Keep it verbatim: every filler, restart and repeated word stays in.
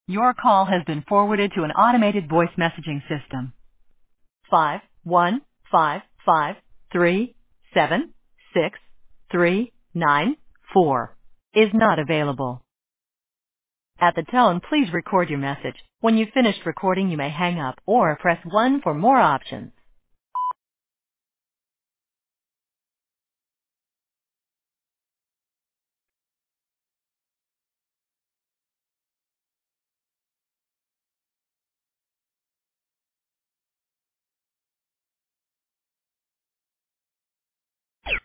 Your call has been forwarded to an automated voice messaging system. Five one five five three seven six three nine four is not available. At the tone, please record your message. When you've finished recording, you may hang up or press one for more options.